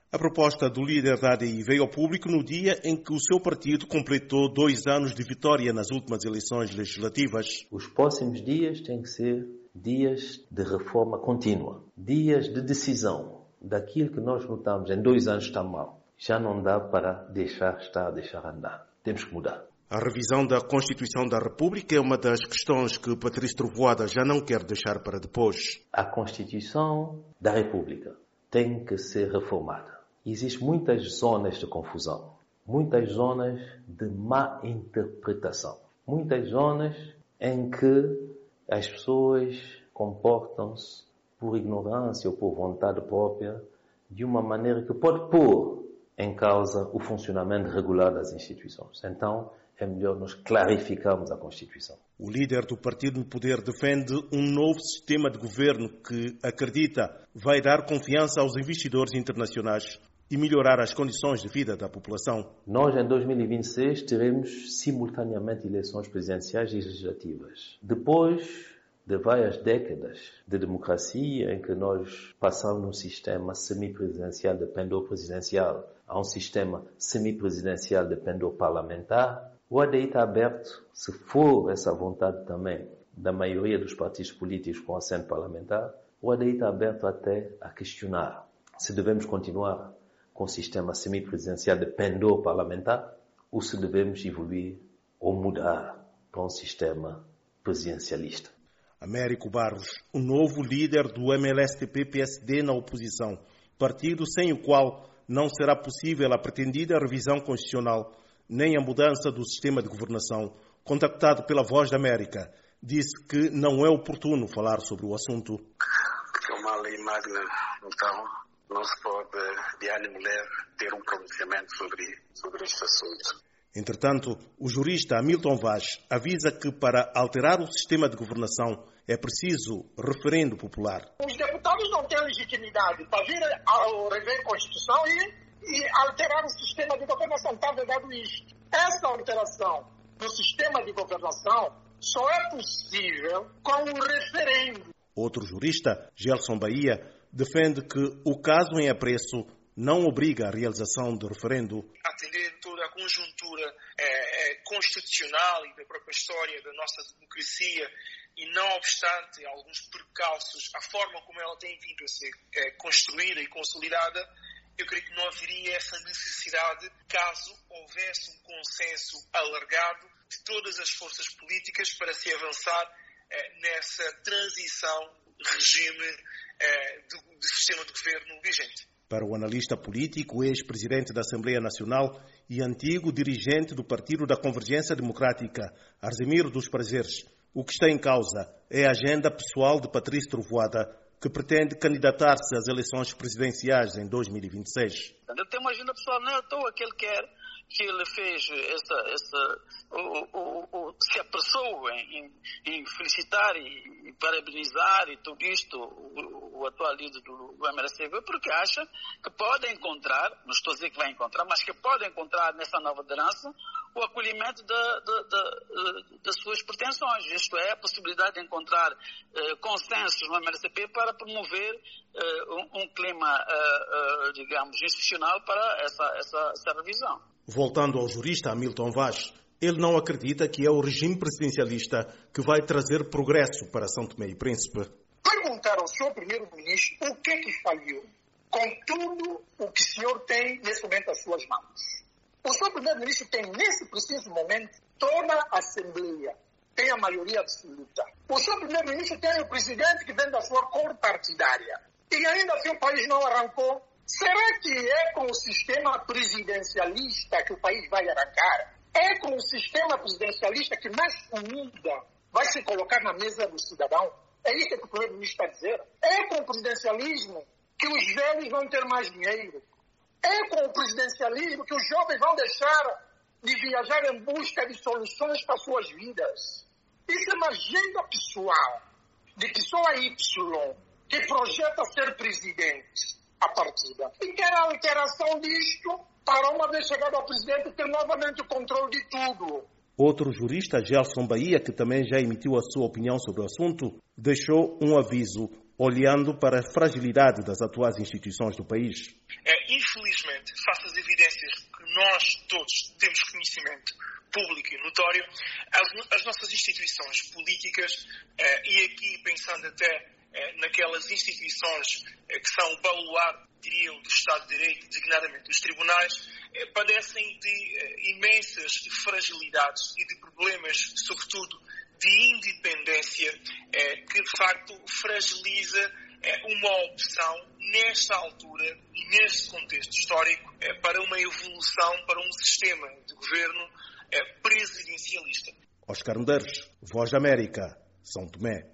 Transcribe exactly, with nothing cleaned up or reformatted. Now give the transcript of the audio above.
A proposta do líder da A D I veio ao público no dia em que o seu partido completou dois anos de vitória nas últimas eleições legislativas. Os próximos dias têm que ser dias de reforma contínua, dias de decisão daquilo que nós notamos em dois anos está mal. Já não dá para deixar estar, deixar andar. Temos que mudar. A revisão da Constituição da República é uma das questões que Patrício Trovoada já não quer deixar para depois. A Constituição da República tem que ser reformada. Existem muitas zonas de confusão, muitas zonas de má interpretação, muitas zonas em que as pessoas comportam-se por ignorância ou por vontade própria de uma maneira que pode pôr em causa o funcionamento regular das instituições. Então, é melhor nós clarificarmos a Constituição. O líder do partido no poder defende um novo sistema de governo que, acredita, vai dar confiança aos investidores internacionais e melhorar as condições de vida da população. Nós, em dois mil e vinte e seis, teremos simultaneamente eleições presidenciais e legislativas. Depois de várias décadas de democracia em que nós passamos num sistema semipresidencial de pendor presidencial a um sistema semipresidencial de pendor parlamentar, o A D I está aberto, se for essa vontade também da maioria dos partidos políticos com assento parlamentar, o A D I está aberto até a questionar se devemos continuar com o sistema semipresidencial de pendor parlamentar ou se devemos evoluir ou mudar para um sistema presidencialista. Américo Barros, o novo líder do M L S T P-P S D na oposição, partido sem o qual não será possível a pretendida revisão constitucional nem a mudança do sistema de governação, contactado pela Voz da América, disse que não é oportuno falar sobre o assunto. Porque é uma lei magna, então não se pode, de ânimo leve, ter um pronunciamento sobre, sobre este assunto. Entretanto, o jurista Hamilton Vaz avisa que para alterar o sistema de governação é preciso referendo popular. Os deputados não têm legitimidade para vir ao rever a Constituição e, e alterar o sistema de governação. Está vedado isto. Essa alteração do sistema de governação só é possível com um referendo. Outro jurista, Gelson Bahia, defende que o caso em apreço não obriga a realização de referendo. Atender toda a conjuntura é, é, constitucional e da própria história da nossa democracia e, não obstante alguns percalços, a forma como ela tem vindo a ser é, construída e consolidada, eu creio que não haveria essa necessidade caso houvesse um consenso alargado de todas as forças políticas para se avançar é, nessa transição regime é, do, do sistema de governo vigente. Para o analista político, ex-presidente da Assembleia Nacional e antigo dirigente do Partido da Convergência Democrática, Arzemiro dos Prazeres, o que está em causa é a agenda pessoal de Patrício Trovoada, que pretende candidatar-se às eleições presidenciais em dois mil e vinte e seis. Ele tem uma agenda pessoal, não é à toa que ele quer, que ele fez essa, essa o, o, o, se apressou em, em felicitar e, e parabenizar e tudo isto o, o atual líder do, do M L S T P, porque acha que pode encontrar, não estou a dizer que vai encontrar, mas que pode encontrar nessa nova liderança o acolhimento da, da, da, das suas pretensões, isto é, a possibilidade de encontrar uh, consensos no M L S T P para promover uh, um, um clima, uh, uh, digamos, institucional para essa, essa, essa revisão. Voltando ao jurista Hamilton Vaz, ele não acredita que é o regime presidencialista que vai trazer progresso para São Tomé e Príncipe. Perguntar ao senhor primeiro-ministro o que é que falhou com tudo o que o senhor tem nesse momento nas suas mãos. O senhor primeiro-ministro tem nesse preciso momento toda a Assembleia, tem a maioria absoluta. O senhor primeiro-ministro tem o presidente que vem da sua cor partidária. E ainda assim o país não arrancou. Será que é com o sistema presidencialista que o país vai arrancar? É com o sistema presidencialista que mais comida vai se colocar na mesa do cidadão? É isso que o primeiro-ministro está a dizer? É com o presidencialismo que os velhos vão ter mais dinheiro? É com o presidencialismo que os jovens vão deixar de viajar em busca de soluções para suas vidas? Isso é uma agenda pessoal de pessoa Y que projeta ser presidente a partida. E quer a alteração disto para, uma vez chegado ao presidente, ter novamente o controle de tudo. Outro jurista, Gelson Bahia, que também já emitiu a sua opinião sobre o assunto, deixou um aviso olhando para a fragilidade das atuais instituições do país. É, infelizmente, face às evidências que nós todos temos conhecimento público e notório, as, as nossas instituições políticas, eh, e aqui pensando até eh, naquelas instituições eh, que são o baluarte, diriam, do Estado de Direito, designadamente os tribunais, eh, padecem de eh, imensas fragilidades e de problemas, sobretudo, de independência, eh, que de facto fragiliza eh, uma opção nesta altura e neste contexto histórico eh, para uma evolução, para um sistema de governo eh, presidencialista. Oscar Medeiros, Voz da América, São Tomé.